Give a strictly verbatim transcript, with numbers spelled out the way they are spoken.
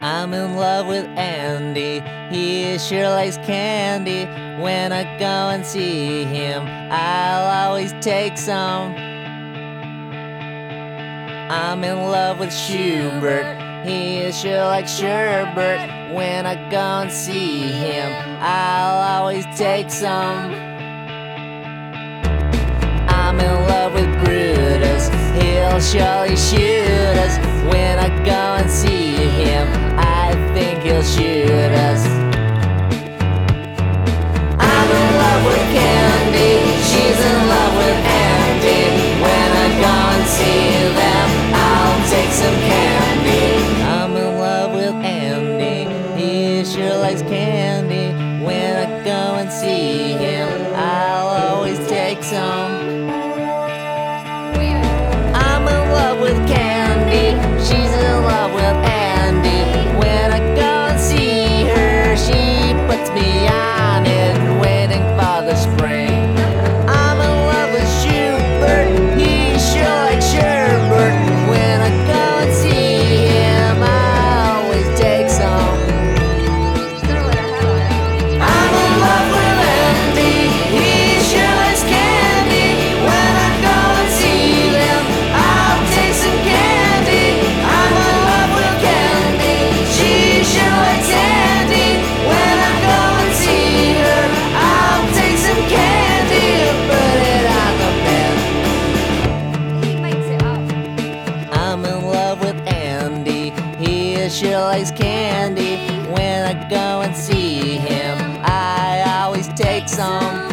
I'm in love with Andy, he sure likes candy. When I go and see him, I'll always take some. I'm in love with Schubert, he sure likes sherbet. When I go and see him, I'll always take some. I'm in love with Brutus, he'll surely shoot us. When I go and see him, I think he'll shoot us. I'm in love with Candy, she's in love with Andy. When I go and see them, I'll take some candy. I'm in love with Andy, he sure likes candy. When I go and see him, I'll always take some. I'm in love with Candy, she's in love with Andy. When I go and see her, she puts me on it, waiting for the spring. I'm in love with Schubert, he sure likes sherbet. When I go and see him, I always take some. I'm in love with Andy, he sure likes candy. When I go and see them, I'll take some candy. I'm in love with Candy, she sure likes Andy. When I go and see her, I'll take some candy and put it on the bed. He makes it up. I'm in love with Andy, he sure likes candy. When I go and see him, I always take some.